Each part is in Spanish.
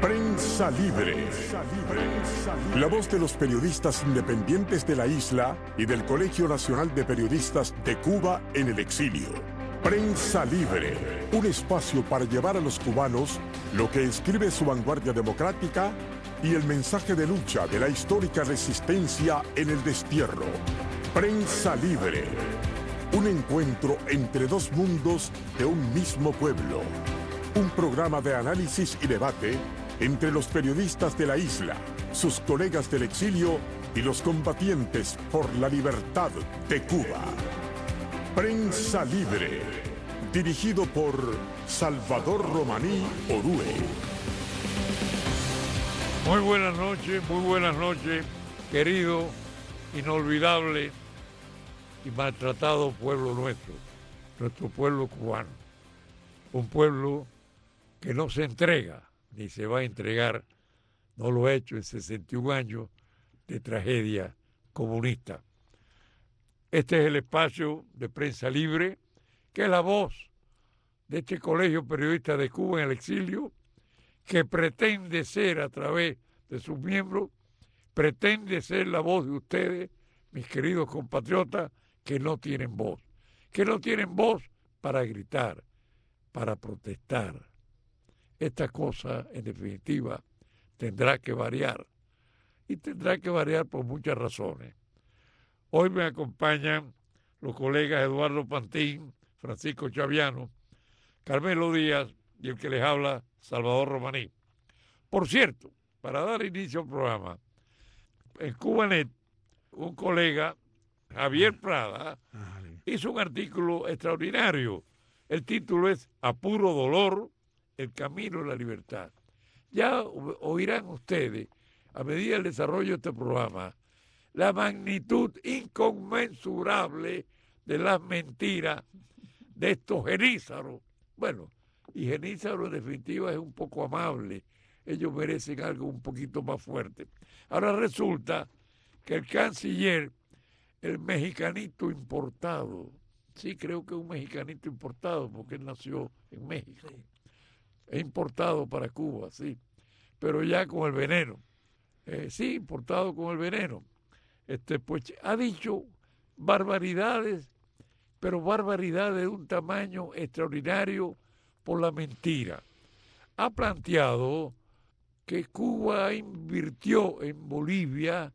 Prensa Libre. La voz de los periodistas independientes de la isla y del Colegio Nacional de Periodistas de Cuba en el exilio. Prensa Libre, un espacio para llevar a los cubanos lo que escribe su vanguardia democrática y el mensaje de lucha de la histórica resistencia en el destierro. Prensa Libre, un encuentro entre dos mundos de un mismo pueblo. Un programa de análisis y debate entre los periodistas de la isla, sus colegas del exilio y los combatientes por la libertad de Cuba. Prensa Libre, dirigido por Salvador Romaní Orue. Muy buenas noches, querido, inolvidable y maltratado pueblo nuestro pueblo cubano. Un pueblo que no se entrega, ni se va a entregar, no lo ha hecho en 61 años de tragedia comunista. Este es el espacio de Prensa Libre, que es la voz de este Colegio Periodista de Cuba en el exilio, que pretende ser, a través de sus miembros, pretende ser la voz de ustedes, mis queridos compatriotas, que no tienen voz para gritar, para protestar. Esta cosa, en definitiva, tendrá que variar, y tendrá que variar por muchas razones. Hoy me acompañan los colegas Eduardo Pantín, Francisco Chaviano, Carmelo Díaz y el que les habla, Salvador Romaní. Por cierto, para dar inicio al programa, en Cubanet, un colega, Javier Prada, hizo un artículo extraordinario. El título es A puro dolor, el camino a la libertad. Ya oirán ustedes, a medida del desarrollo de este programa, la magnitud inconmensurable de las mentiras de estos genízaros. Bueno, y genízaro en definitiva es un poco amable. Ellos merecen algo un poquito más fuerte. Ahora resulta que el canciller, el mexicanito importado, sí, creo que es un mexicanito importado porque él nació en México. Sí. Es importado para Cuba, sí, pero ya con el veneno. Sí, importado con el veneno. Pues ha dicho barbaridades, pero barbaridades de un tamaño extraordinario por la mentira. Ha planteado que Cuba invirtió en Bolivia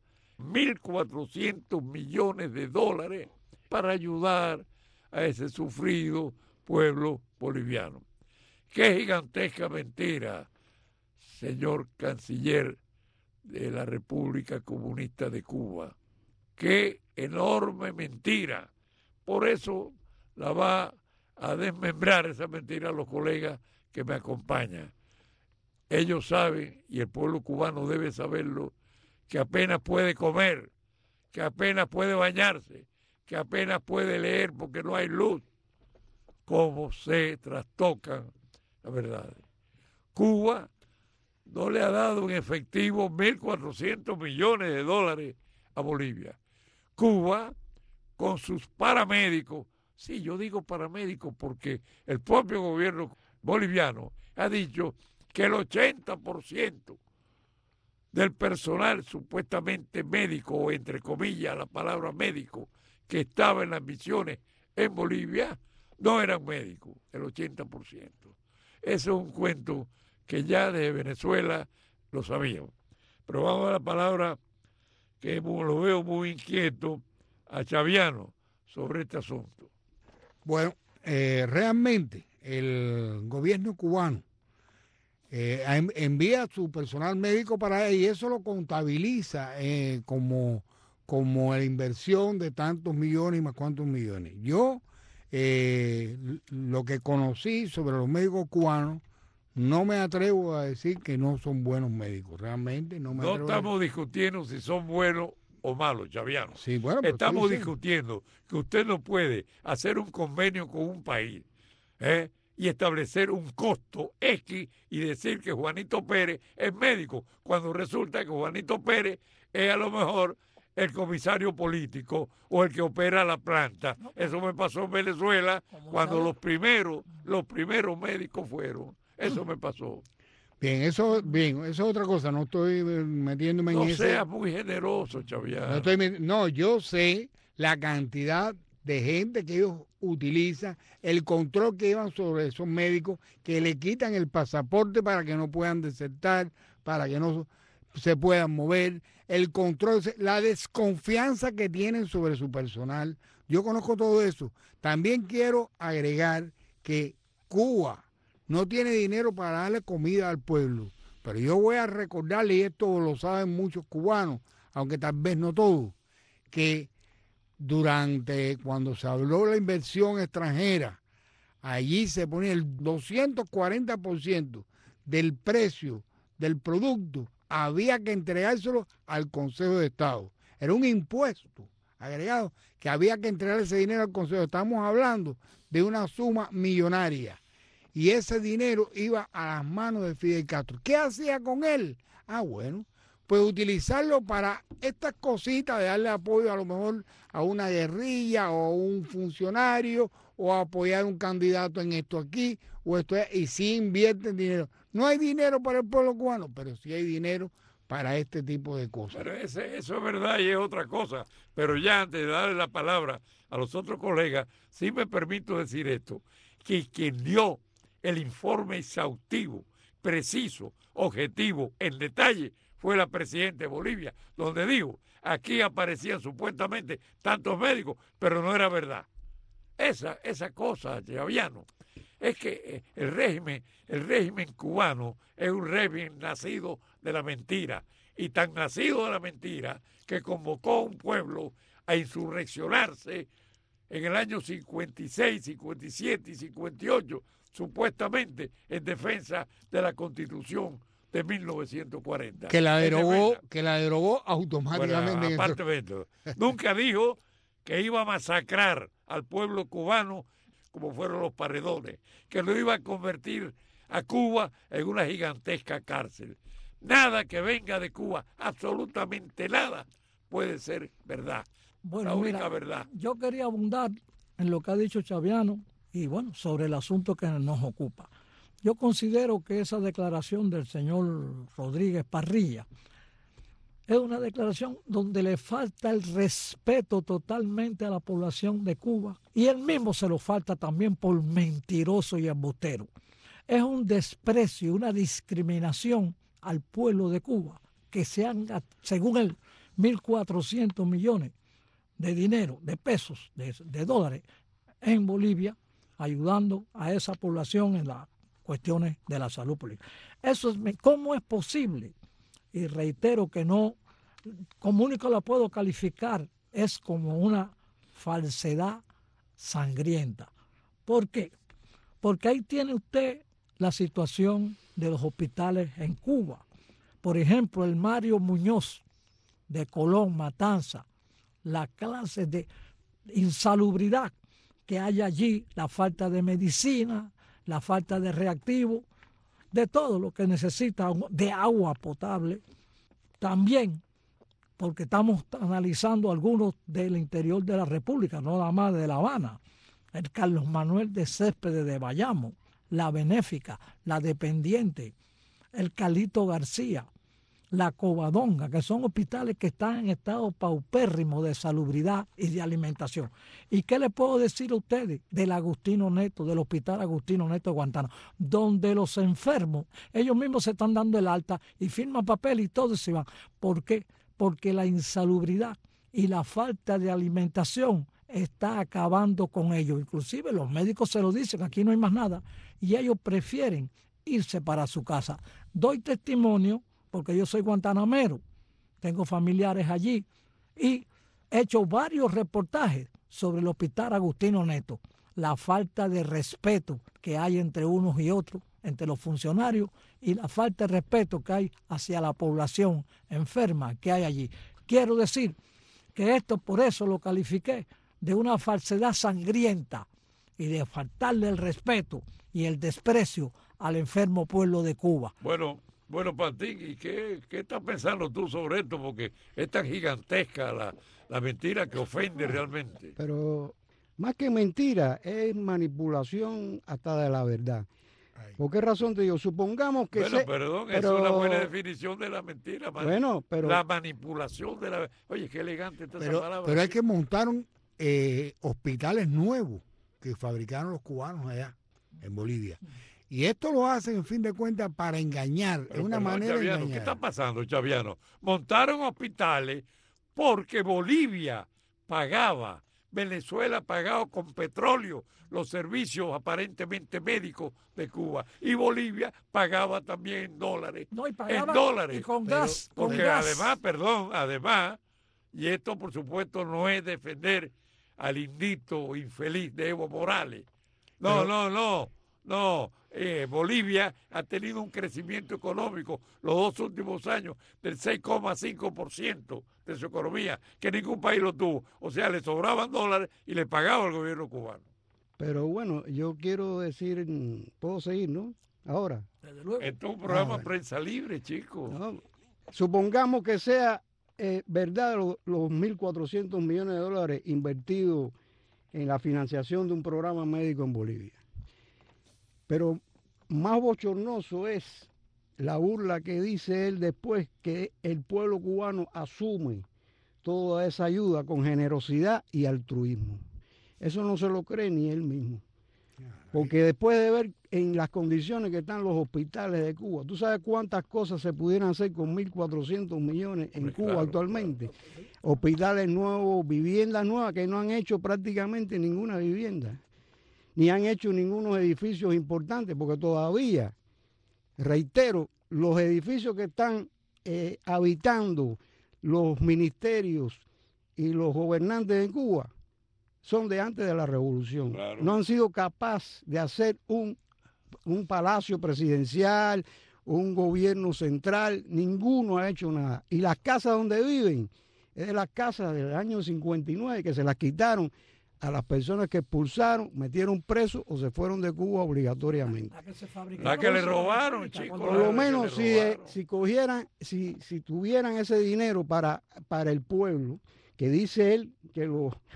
1.400 millones de dólares para ayudar a ese sufrido pueblo boliviano. ¡Qué gigantesca mentira, señor canciller de la República Comunista de Cuba! ¡Qué enorme mentira! Por eso la va a desmembrar esa mentira a los colegas que me acompañan. Ellos saben, y el pueblo cubano debe saberlo, que apenas puede comer, que apenas puede bañarse, que apenas puede leer porque no hay luz. Cómo se trastocan la verdad. Cuba no le ha dado en efectivo 1.400 millones de dólares a Bolivia. Cuba, con sus paramédicos, sí, yo digo paramédicos porque el propio gobierno boliviano ha dicho que el 80% del personal supuestamente médico, o entre comillas la palabra médico, que estaba en las misiones en Bolivia, no eran médicos, el 80%. Eso es un cuento que ya desde Venezuela lo sabíamos. Pero vamos a dar la palabra, que lo veo muy inquieto, a Chaviano sobre este asunto. Bueno, realmente el gobierno cubano envía su personal médico para ahí y eso lo contabiliza como la inversión de tantos millones y más cuantos millones. Yo lo que conocí sobre los médicos cubanos, no me atrevo a decir que no son buenos médicos, realmente no me atrevo. No estamos discutiendo si son buenos o malos, Chaviano. Sí, bueno, estamos discutiendo que usted no puede hacer un convenio con un país y establecer un costo X y decir que Juanito Pérez es médico, cuando resulta que Juanito Pérez es a lo mejor el comisario político o el que opera la planta. Eso me pasó en Venezuela cuando los primeros médicos fueron. Eso me pasó. Bien, eso es otra cosa, no estoy metiéndome en No eso. seas muy generoso, Chaviano. No, yo sé la cantidad de gente que ellos utilizan, el control que llevan sobre esos médicos, que le quitan el pasaporte para que no puedan desertar, para que no se puedan mover, el control, la desconfianza que tienen sobre su personal. Yo conozco todo eso. También quiero agregar que Cuba no tiene dinero para darle comida al pueblo. Pero yo voy a recordarle, y esto lo saben muchos cubanos, aunque tal vez no todos, que cuando se habló de la inversión extranjera, allí se ponía el 240% del precio del producto, había que entregárselo al Consejo de Estado. Era un impuesto agregado que había que entregar ese dinero al Consejo. Estamos hablando de una suma millonaria. Y ese dinero iba a las manos de Fidel Castro. ¿Qué hacía con él? Bueno, pues utilizarlo para estas cositas de darle apoyo a lo mejor a una guerrilla o a un funcionario o a apoyar a un candidato en esto aquí o esto allá, y sí invierten dinero. No hay dinero para el pueblo cubano, pero sí hay dinero para este tipo de cosas. Pero eso es verdad y es otra cosa. Pero ya antes de darle la palabra a los otros colegas, sí me permito decir esto, que quien dio el informe exhaustivo, preciso, objetivo, en detalle, fue la presidenta de Bolivia, donde dijo, aquí aparecían supuestamente tantos médicos, pero no era verdad. Esa cosa, Chaviano, es que el régimen cubano es un régimen nacido de la mentira, y tan nacido de la mentira que convocó a un pueblo a insurreccionarse en el año 56, 57 y 58, supuestamente en defensa de la Constitución de 1940. Que la derogó automáticamente. Bueno, aparte de esto, nunca dijo que iba a masacrar al pueblo cubano como fueron los paredones, que lo iba a convertir a Cuba en una gigantesca cárcel. Nada que venga de Cuba, absolutamente nada, puede ser verdad. Bueno, la única mira, verdad. Yo quería abundar en lo que ha dicho Chaviano y bueno, sobre el asunto que nos ocupa. Yo considero que esa declaración del señor Rodríguez Parrilla es una declaración donde le falta el respeto totalmente a la población de Cuba y él mismo se lo falta también por mentiroso y embustero. Es un desprecio, una discriminación al pueblo de Cuba que se han, según él, 1.400 millones de dinero, de pesos, de dólares en Bolivia, ayudando a esa población en las cuestiones de la salud pública. ¿Cómo es posible? Y reitero que no, como único la puedo calificar, es como una falsedad sangrienta. ¿Por qué? Porque ahí tiene usted la situación de los hospitales en Cuba. Por ejemplo, el Mario Muñoz de Colón, Matanza, la clase de insalubridad que hay allí, la falta de medicina, la falta de reactivos, de todo lo que necesita, de agua potable. También, porque estamos analizando algunos del interior de la República, no nada más de La Habana, el Carlos Manuel de Céspedes de Bayamo, la Benéfica, la Dependiente, el Calito García, la Covadonga, que son hospitales que están en estado paupérrimo de salubridad y de alimentación. ¿Y qué le puedo decir a ustedes del Agustino Neto, del Hospital Agustino Neto de Guantánamo, donde los enfermos, ellos mismos se están dando el alta y firman papel y todo se van? ¿Por qué? Porque la insalubridad y la falta de alimentación está acabando con ellos. Inclusive los médicos se lo dicen, aquí no hay más nada, y ellos prefieren irse para su casa. Doy testimonio porque yo soy guantanamero, tengo familiares allí y he hecho varios reportajes sobre el Hospital Agustino Neto, la falta de respeto que hay entre unos y otros, entre los funcionarios, y la falta de respeto que hay hacia la población enferma que hay allí. Quiero decir que esto, por eso lo califiqué de una falsedad sangrienta y de faltarle el respeto y el desprecio al enfermo pueblo de Cuba. Bueno, Pantín, ¿y qué estás pensando tú sobre esto? Porque es tan gigantesca la mentira que ofende realmente. Pero más que mentira, es manipulación hasta de la verdad. ¿Por qué razón te digo? Supongamos que... Bueno, perdón, es una buena definición de la mentira. Bueno, pero... La manipulación de la... Oye, qué elegante está esa palabra. Pero es que montaron hospitales nuevos que fabricaron los cubanos allá, en Bolivia. Y esto lo hacen, en fin de cuentas, para engañar. Pero, es una manera Chaviano, de engañar. ¿qué está pasando, Chaviano? Montaron hospitales porque Bolivia pagaba, Venezuela pagaba con petróleo los servicios aparentemente médicos de Cuba. Y Bolivia pagaba también en dólares. No, y pagaba en dólares. y con gas. Porque con gas. además, y esto por supuesto no es defender al indito infeliz de Evo Morales. No. Bolivia ha tenido un crecimiento económico los 2 últimos años del 6,5% de su economía, que ningún país lo tuvo. O sea, le sobraban dólares y le pagaba al gobierno cubano. Pero bueno, yo quiero decir, puedo seguir, ¿no? Ahora. Desde luego. Esto es un programa prensa libre, chicos. No, supongamos que sea verdad los 1.400 millones de dólares invertidos en la financiación de un programa médico en Bolivia. Pero más bochornoso es la burla que dice él después, que el pueblo cubano asume toda esa ayuda con generosidad y altruismo. Eso no se lo cree ni él mismo. Porque después de ver en las condiciones que están los hospitales de Cuba, ¿tú sabes cuántas cosas se pudieran hacer con 1.400 millones en Cuba actualmente? Claro. Hospitales nuevos, viviendas nuevas, que no han hecho prácticamente ninguna vivienda, ni han hecho ningunos edificios importantes, porque todavía, reitero, los edificios que están habitando los ministerios y los gobernantes de Cuba son de antes de la revolución. Claro. No han sido capaces de hacer un palacio presidencial, un gobierno central, ninguno ha hecho nada. Y las casas donde viven es de las casas del año 59, que se las quitaron a las personas que expulsaron, metieron presos o se fueron de Cuba obligatoriamente. La que le robaron, chicos. Por lo menos si tuvieran ese dinero para el pueblo, que dice él que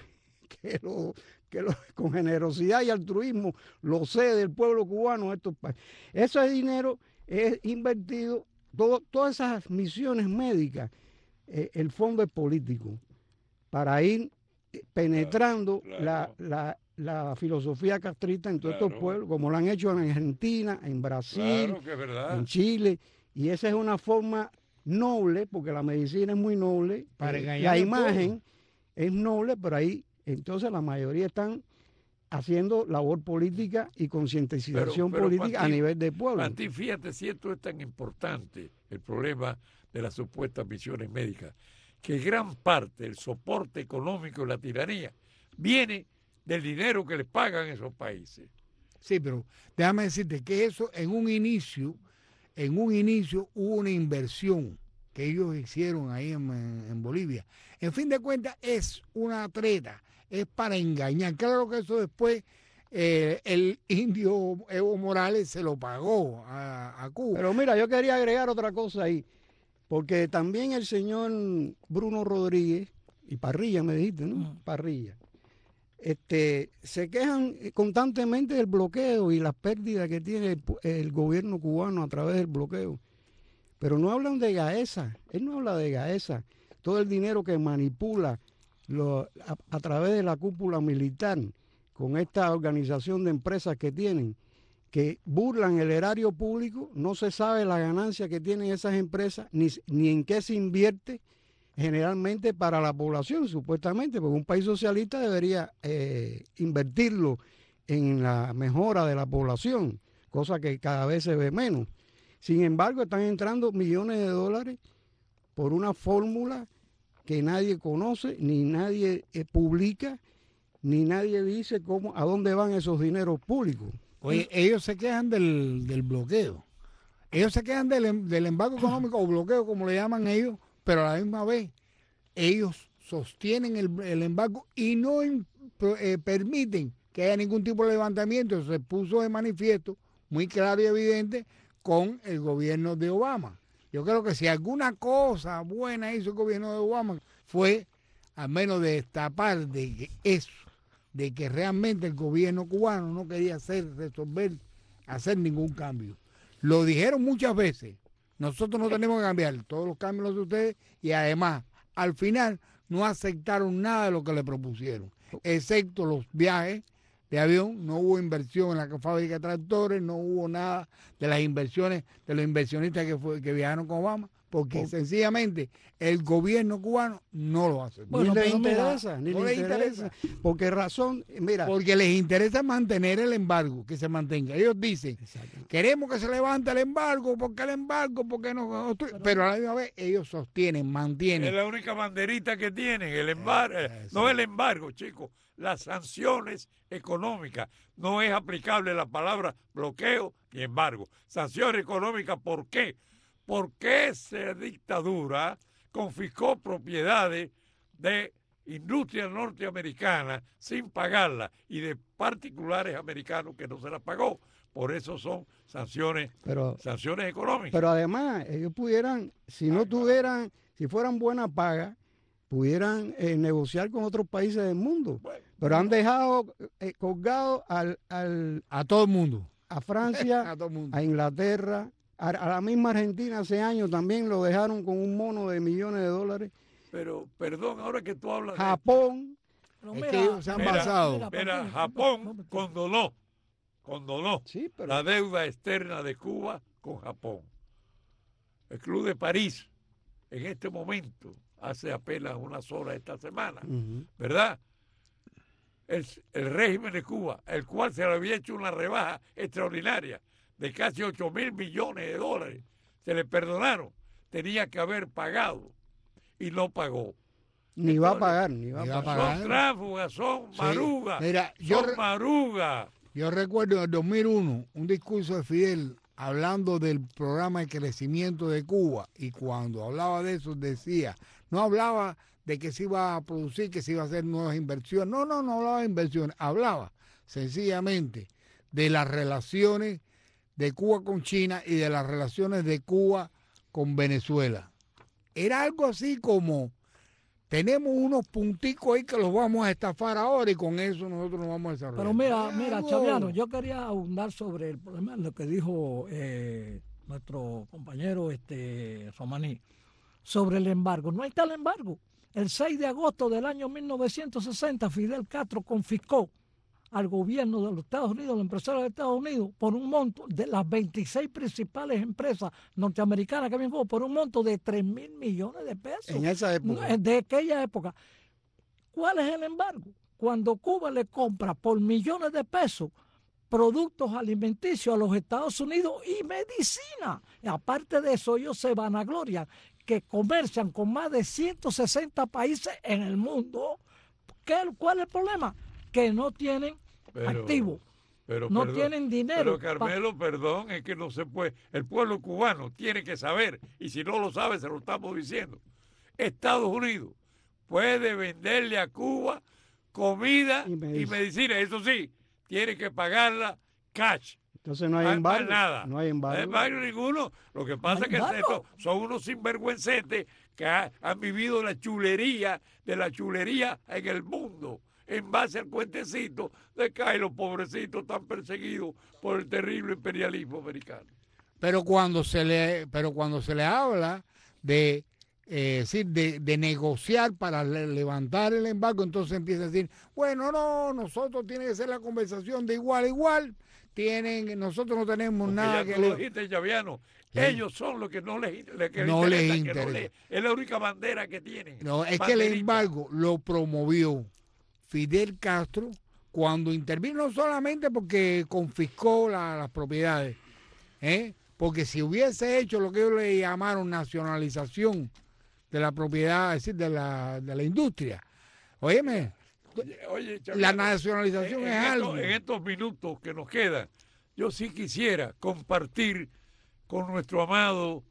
con generosidad y altruismo lo cede del pueblo cubano a estos países. Ese dinero es invertido, todas esas misiones médicas, el fondo es político, para ir penetrando la filosofía castrista en todos estos pueblos, como lo han hecho en Argentina, en Brasil, en Chile, y esa es una forma noble, porque la medicina es muy noble, la imagen es noble, pero ahí entonces la mayoría están haciendo labor política y concientización política a nivel de pueblo. Martín, fíjate si esto es tan importante, el problema de las supuestas misiones médicas, que gran parte del soporte económico de la tiranía viene del dinero que les pagan esos países. Sí, pero déjame decirte que eso en un inicio hubo una inversión que ellos hicieron ahí en Bolivia. En fin de cuentas es una treta, es para engañar. Claro que eso después el indio Evo Morales se lo pagó a Cuba. Pero mira, yo quería agregar otra cosa ahí, porque también el señor Bruno Rodríguez, y Parrilla me dijiste, ¿no? Parrilla, se quejan constantemente del bloqueo y las pérdidas que tiene el gobierno cubano a través del bloqueo. Pero no hablan de Gaesa, él no habla de Gaesa, todo el dinero que manipula a través de la cúpula militar con esta organización de empresas que tienen, que burlan el erario público, no se sabe la ganancia que tienen esas empresas, ni en qué se invierte generalmente para la población, supuestamente, porque un país socialista debería invertirlo en la mejora de la población, cosa que cada vez se ve menos. Sin embargo, están entrando millones de dólares por una fórmula que nadie conoce, ni nadie publica, ni nadie dice a dónde van esos dineros públicos. Oye, ellos se quejan del bloqueo. Ellos se quejan del embargo económico o bloqueo, como le llaman ellos, pero a la misma vez ellos sostienen el embargo y no permiten que haya ningún tipo de levantamiento. Eso se puso de manifiesto muy claro y evidente con el gobierno de Obama. Yo creo que si alguna cosa buena hizo el gobierno de Obama fue al menos destapar de que realmente el gobierno cubano no quería resolver hacer ningún cambio. Lo dijeron muchas veces. Nosotros no tenemos que cambiar, todos los cambios los de ustedes, y además, al final, no aceptaron nada de lo que le propusieron, excepto los viajes de avión. No hubo inversión en la fábrica de tractores, no hubo nada de las inversiones de los inversionistas que viajaron con Obama, porque sencillamente el gobierno cubano no lo hace. Bueno, ni les interesa, Porque porque les interesa mantener el embargo, que se mantenga. Ellos dicen, queremos que se levante el embargo, porque no, pero a la misma vez ellos mantienen. Es la única banderita que tienen, el embargo, no el embargo, chicos, las sanciones económicas. No es aplicable la palabra bloqueo ni embargo. Sanciones económicas, ¿por qué? Porque esa dictadura confiscó propiedades de industria norteamericana sin pagarlas y de particulares americanos que no se las pagó. Por eso son sanciones económicas. Pero además, ellos pudieran, si fueran buena paga, pudieran negociar con otros países del mundo. Pero han dejado colgado a todo el mundo. A Francia, a Inglaterra, a la misma Argentina hace años también lo dejaron con un mono de millones de dólares. Pero, perdón, ahora que tú hablas Japón. Es que ellos se han basado. Japón condonó sí, pero la deuda externa de Cuba con Japón. El Club de París, en este momento, hace apenas unas horas esta semana, ¿verdad? El régimen de Cuba, el cual se le había hecho una rebaja extraordinaria de casi 8.000 millones de dólares, se le perdonaron, tenía que haber pagado y no pagó. Ni va a pagar. Son tránsfugas, son marugas. Mira, marugas. Yo recuerdo en el 2001 un discurso de Fidel hablando del programa de crecimiento de Cuba, y cuando hablaba de eso decía, no hablaba de que se iba a producir, que se iba a hacer nuevas inversiones, no hablaba de inversiones, hablaba sencillamente de las relaciones de Cuba con China y de las relaciones de Cuba con Venezuela. Era algo así como, tenemos unos punticos ahí que los vamos a estafar ahora y con eso nosotros nos vamos a desarrollar. Pero mira, Chaviano, yo quería abundar sobre el problema, lo que dijo nuestro compañero Romaní, sobre el embargo. No hay tal embargo. El 6 de agosto del año 1960, Fidel Castro confiscó al gobierno de los Estados Unidos, los empresarios de Estados Unidos, por un monto de las 26 principales empresas norteamericanas que habían, por un monto de 3.000 millones de pesos. En esa época. De aquella época. ¿Cuál es el embargo? Cuando Cuba le compra por millones de pesos productos alimenticios a los Estados Unidos y medicina. Y aparte de eso, ellos se vanaglorian que comercian con más de 160 países en el mundo. ¿Cuál es el problema? Que no tienen activos, tienen dinero. Pero Carmelo, perdón, es que no se puede. El pueblo cubano tiene que saber, y si no lo sabe, se lo estamos diciendo. Estados Unidos puede venderle a Cuba comida y medicina. Eso sí, tiene que pagarla cash. Entonces no hay embargo. Nada. No hay embargo. No hay embargo ninguno. Lo que pasa es que son unos sinvergüencetes que han vivido de la chulería en el mundo, en base al cuentecito de que hay los pobrecitos tan perseguidos por el terrible imperialismo americano. Pero cuando se le habla de de negociar para levantar el embargo, entonces empieza a decir, bueno, no, nosotros tiene que ser la conversación de igual a igual, nosotros no tenemos porque nada ya que... lo dijiste, Chaviano, sí. Ellos son los que no les interesa. Es la única bandera que tienen. No, es que el embargo lo promovió Fidel Castro cuando intervino, no solamente porque confiscó las propiedades, porque si hubiese hecho lo que ellos le llamaron nacionalización de la propiedad, es decir, de la industria, óyeme, Oye, Chaviano, la nacionalización es algo. En estos minutos que nos quedan, yo sí quisiera compartir con nuestro amado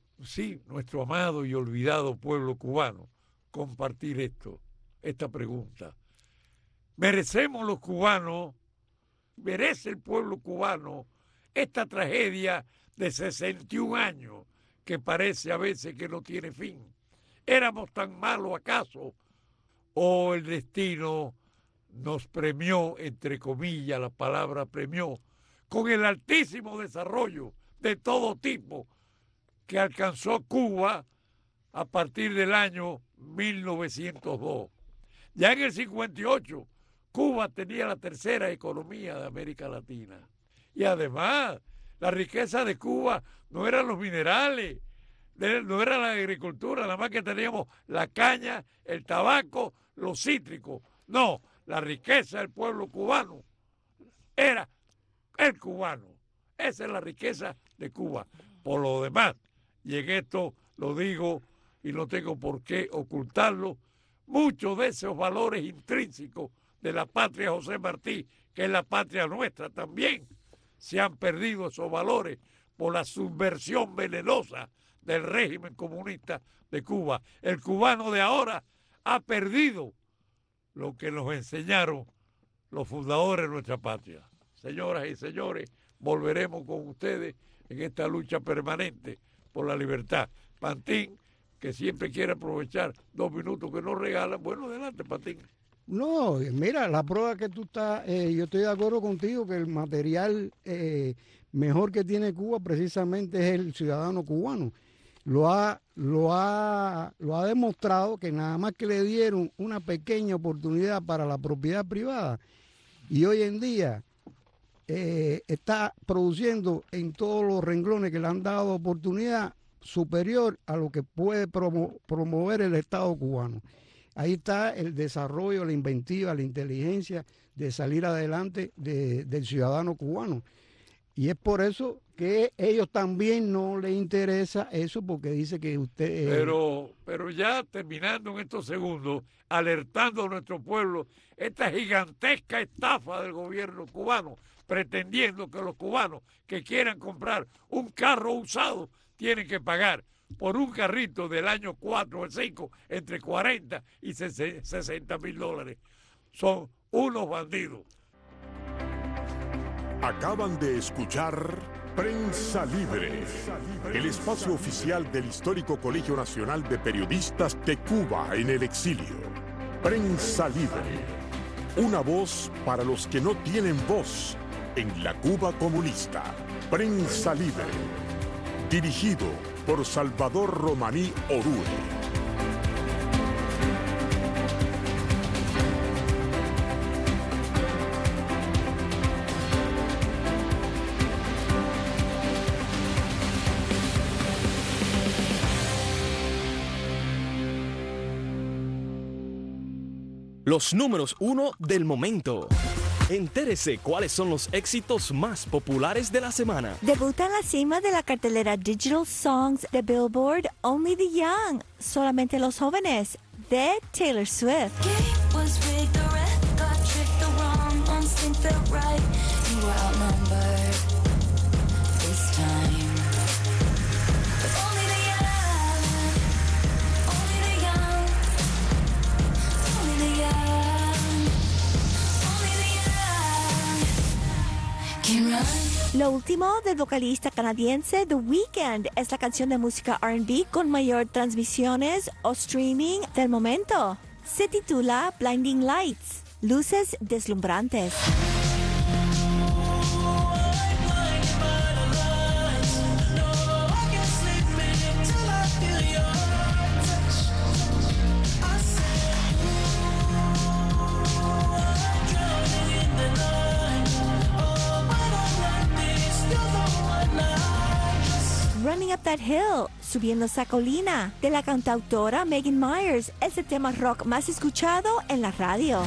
y olvidado pueblo cubano, compartir esta pregunta. ¿Merecemos los cubanos, merece el pueblo cubano esta tragedia de 61 años que parece a veces que no tiene fin? ¿Éramos tan malos acaso? ¿O el destino nos premió, entre comillas, la palabra premió, con el altísimo desarrollo de todo tipo que alcanzó Cuba a partir del año 1902. Ya en el 58, Cuba tenía la tercera economía de América Latina. Y además, la riqueza de Cuba no eran los minerales, no era la agricultura, nada más que teníamos la caña, el tabaco, los cítricos. No, la riqueza del pueblo cubano era el cubano. Esa es la riqueza de Cuba. Por lo demás, y en esto lo digo y no tengo por qué ocultarlo, muchos de esos valores intrínsecos de la patria José Martí, que es la patria nuestra también, se han perdido esos valores por la subversión venenosa del régimen comunista de Cuba. El cubano de ahora ha perdido lo que nos enseñaron los fundadores de nuestra patria. Señoras y señores, volveremos con ustedes en esta lucha permanente por la libertad. Pantín, que siempre quiere aprovechar 2 minutos que nos regalan. Bueno, adelante, Pantín. No, mira, la prueba que tú estás, yo estoy de acuerdo contigo que el material mejor que tiene Cuba precisamente es el ciudadano cubano. Lo ha demostrado que nada más que le dieron una pequeña oportunidad para la propiedad privada y hoy en día está produciendo en todos los renglones que le han dado oportunidad superior a lo que puede promover el Estado cubano. Ahí está el desarrollo, la inventiva, la inteligencia de salir adelante del ciudadano cubano. Y es por eso que ellos también no les interesa eso, porque dice que usted... Pero ya terminando en estos segundos, alertando a nuestro pueblo, esta gigantesca estafa del gobierno cubano, pretendiendo que los cubanos que quieran comprar un carro usado tienen que pagar por un carrito del año 4 o 5 entre 40 y 60 mil dólares. Son unos bandidos. Acaban de escuchar Prensa Libre, el espacio oficial del histórico Colegio Nacional de Periodistas de Cuba en el exilio. Prensa Libre, una voz para los que no tienen voz en la Cuba comunista. Prensa Libre, dirigido por Salvador Romaní Orue. Los números 1 del momento. Entérese cuáles son los éxitos más populares de la semana. Debuta en la cima de la cartelera Digital Songs de Billboard Only the Young, solamente los jóvenes, de Taylor Swift. Lo último del vocalista canadiense The Weeknd es la canción de música R&B con mayor transmisiones o streaming del momento. Se titula Blinding Lights, luces deslumbrantes. Running Up That Hill, Subiendo esa colina, de la cantautora Megan Myers, es el tema rock más escuchado en la radio.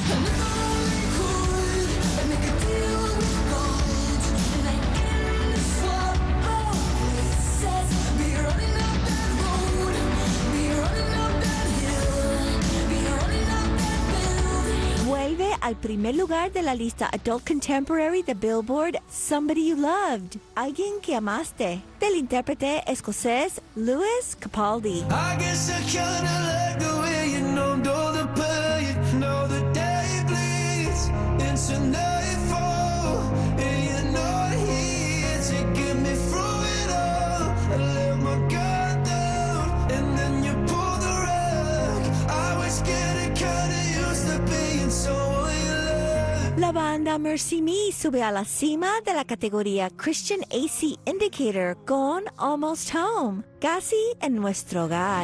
Vuelve al primer lugar de la lista Adult Contemporary de Billboard, Somebody You Loved, Alguien que Amaste, del intérprete escocés Lewis Capaldi. La La banda Mercy Me sube a la cima de la categoría Christian AC Indicator con Almost Home, casi en nuestro hogar.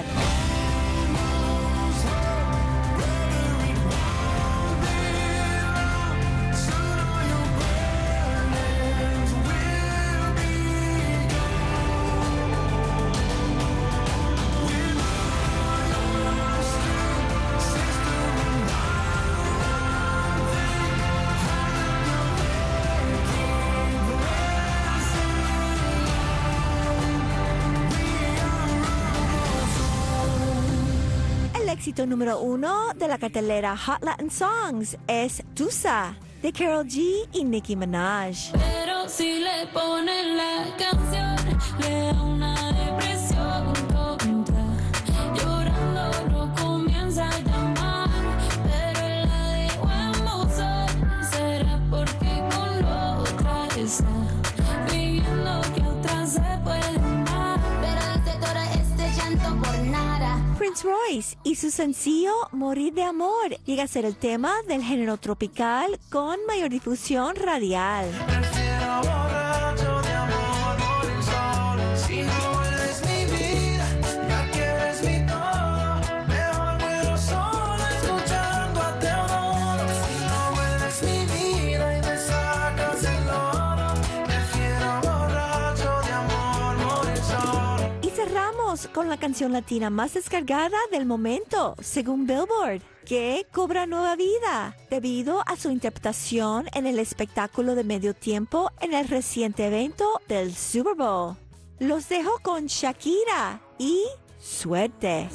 El éxito número 1 de la cartelera Hot Latin Songs es Tusa, de Karol G y Nicki Minaj. Pero si le ponen la canción, le da una depresión tonta. Llorando no comienza a llamar, pero la dejo en buzón. Será porque con otra está viviendo que otra se puede amar. Pero dice todo este llanto por nada. Prince Royce y su sencillo Morir de Amor llega a ser el tema del género tropical con mayor difusión radial. Prefiero borracho de amor, morir solo. Si no eres mi vida, ya que eres mi todo, mejor muero solo escuchando a Teodoro. Si no eres mi vida y me sacas el lodo, prefiero borracho de amor, morir solo. Y cerramos con la canción latina más descargada del momento, según Billboard, que cobra nueva vida debido a su interpretación en el espectáculo de medio tiempo en el reciente evento del Super Bowl. Los dejo con Shakira y Suerte.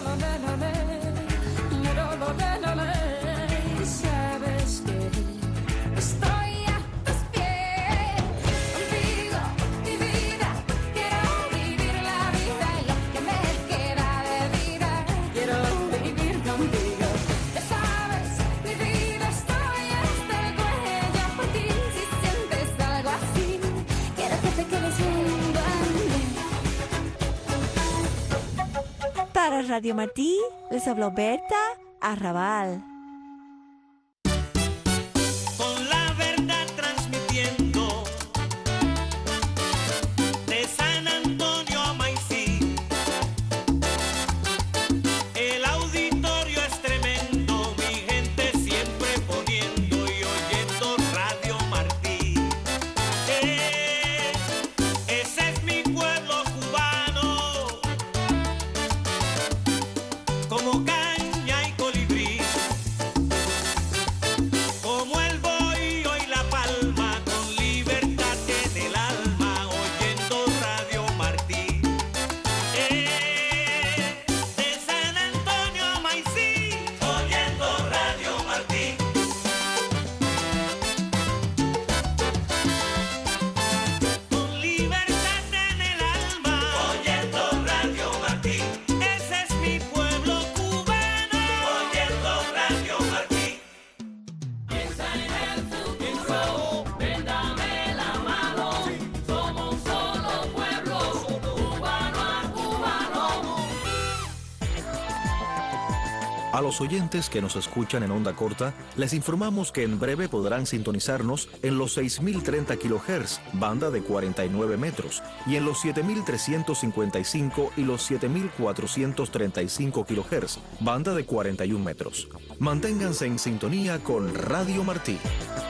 Sabes que estoy a tus pies. Contigo, mi vida, quiero vivir la vida y lo que me queda de vida. Quiero vivir contigo. Ya sabes, mi vida, estoy hasta el cuello por ti. Si sientes algo así, quiero que te quedes junto a mí. Para Radio Martí, les habló Berta Arrabal. Con la verdad transmitiendo de San Antonio a Maicí. El auditorio es tremendo, mi gente siempre poniendo y oyendo Radio Martí. Ese es mi pueblo cubano, como caña y colibrí, como el bohío y la palma, con libertad en el alma, oyendo Radio Martí. De San Antonio a Maicí, oyendo Radio Martí. Con libertad en el alma, oyendo Radio Martí. Ese es mi pueblo cubano, oyendo Radio Martí. Piensa en el futuro, ven dame la mano. Somos un solo pueblo, cubano a cubano. A los oyentes que nos escuchan en onda corta, les informamos que en breve podrán sintonizarnos en los 6.030 kHz, banda de 49 metros, y en los 7.355 y los 7.435 kHz, banda de 41 metros. Manténganse en sintonía con Radio Martí.